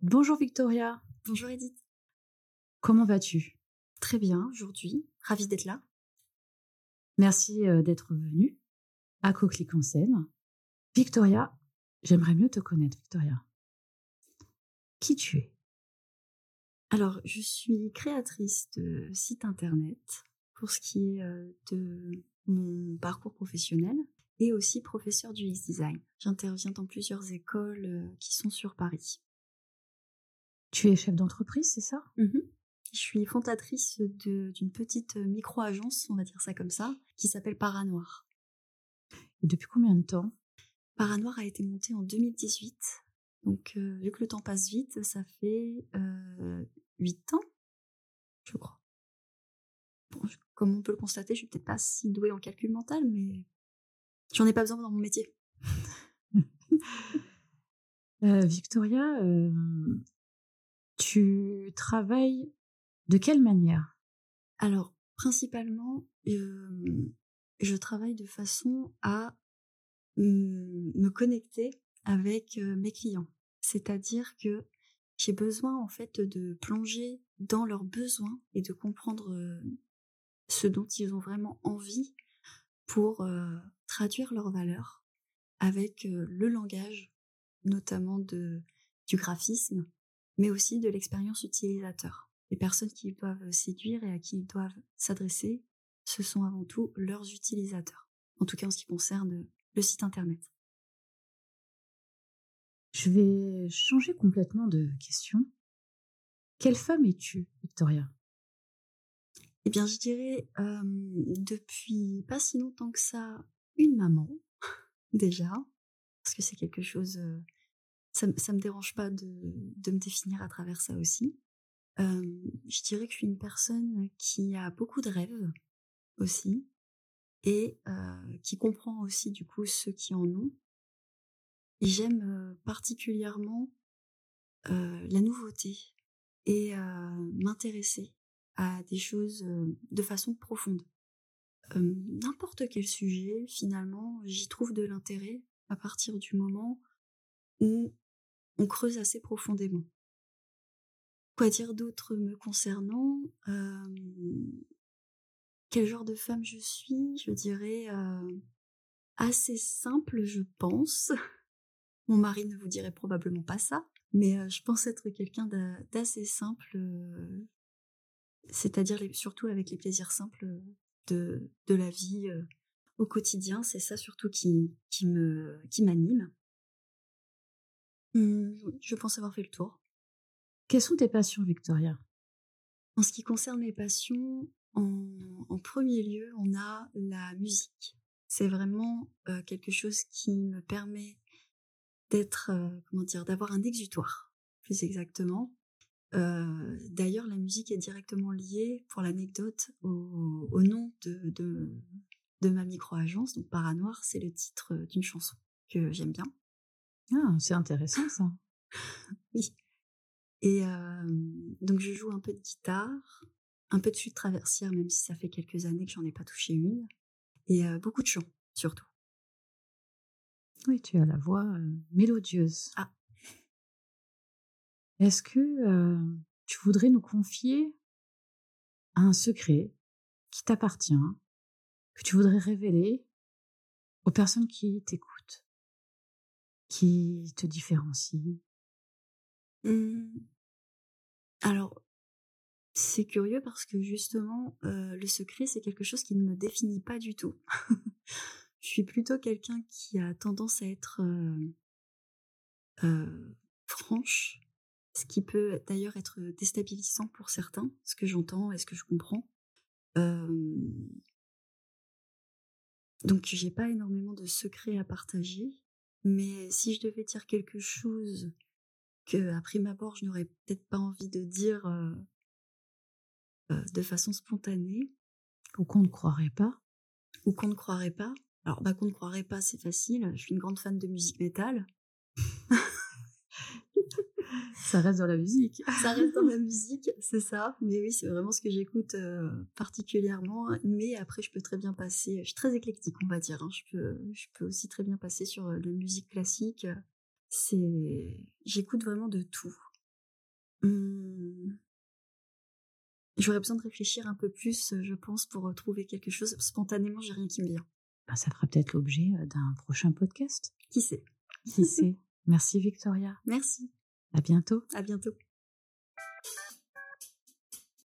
Bonjour Victoria, Bonjour Edith. comment vas-tu? Très bien aujourd'hui, ravie d'être là. Merci d'être venue à Coquelicot en Seine. Victoria, j'aimerais mieux te connaître, Victoria. Qui tu es? Alors, je suis créatrice de site internet pour ce qui est de mon parcours professionnel et aussi professeure du UX design. J'interviens dans plusieurs écoles qui sont sur Paris. Tu es chef d'entreprise, c'est ça? Je suis fondatrice d'une petite micro-agence, on va dire ça comme ça, qui s'appelle Paranoir. Et depuis combien de temps? Paranoir a été monté en 2018. Donc, vu que le temps passe vite, ça fait 8 ans, je crois. Bon, comme on peut le constater, je suis peut-être pas si douée en calcul mental, mais j'en ai pas besoin dans mon métier. Victoria, tu travailles de quelle manière? Alors, principalement, je travaille de façon à me connecter avec mes clients. C'est-à-dire que j'ai besoin en fait de plonger dans leurs besoins et de comprendre ce dont ils ont vraiment envie pour traduire leurs valeurs avec le langage, notamment du graphisme, mais aussi de l'expérience utilisateur. Les personnes qui doivent séduire et à qui ils doivent s'adresser, ce sont avant tout leurs utilisateurs. En tout cas en ce qui concerne le site internet. Je vais changer complètement de question. Quelle femme es-tu, Victoria? Eh bien, je dirais depuis pas si longtemps que ça, une maman, déjà, parce que c'est quelque chose, ça me dérange pas de me définir à travers ça aussi. Je dirais que je suis une personne qui a beaucoup de rêves aussi et qui comprend aussi du coup ceux qui en ont. Et j'aime particulièrement la nouveauté et m'intéresser à des choses de façon profonde. N'importe quel sujet, finalement, j'y trouve de l'intérêt à partir du moment où on creuse assez profondément. Quoi dire d'autre me concernant? Quel genre de femme je suis? Je dirais assez simple, je pense. Mon mari ne vous dirait probablement pas ça, mais je pense être quelqu'un d'assez simple, c'est-à-dire surtout avec les plaisirs simples de la vie au quotidien. C'est ça surtout qui m'anime. Oui, je pense avoir fait le tour. Quelles sont tes passions, Victoria? En ce qui concerne mes passions, en premier lieu, on a la musique. C'est vraiment quelque chose qui me permet d'être, d'avoir un exutoire, plus exactement. D'ailleurs, la musique est directement liée, pour l'anecdote, au nom de ma micro-agence. Donc, Paranoir, c'est le titre d'une chanson que j'aime bien. Ah, c'est intéressant ça. Oui. Et donc, je joue un peu de guitare, un peu de flûte traversière, même si ça fait quelques années que j'en ai pas touché une. Et beaucoup de chant, surtout. Oui, tu as la voix mélodieuse. Ah. Est-ce que tu voudrais nous confier un secret qui t'appartient, que tu voudrais révéler aux personnes qui t'écoutent, qui te différencient? Mmh. Alors, c'est curieux parce que justement, le secret, c'est quelque chose qui ne me définit pas du tout. Je suis plutôt quelqu'un qui a tendance à être, franche, ce qui peut d'ailleurs être déstabilisant pour certains, ce que j'entends et ce que je comprends. Hem, donc j'ai pas énormément de secrets à partager, mais si je devais dire quelque chose qu'à prime abord, je n'aurais peut-être pas envie de dire, de façon spontanée Ou qu'on ne croirait pas? ou qu'on ne croirait pas. Alors, bah, qu'on ne croirait pas, c'est facile, je suis une grande fan de musique métal. Ça reste dans la musique. Ça reste dans la musique, c'est ça, mais oui, c'est vraiment ce que j'écoute, particulièrement, mais après je peux très bien passer je suis très éclectique, on va dire, hein. Je peux aussi très bien passer sur, de la musique classique, j'écoute vraiment de tout. Mmh. J'aurais besoin de réfléchir un peu plus, je pense, pour trouver quelque chose. Spontanément, j'ai rien qui me vient. Ben, ça fera peut-être l'objet d'un prochain podcast. Qui sait? Qui sait? Merci Victoria. Merci. À bientôt. À bientôt.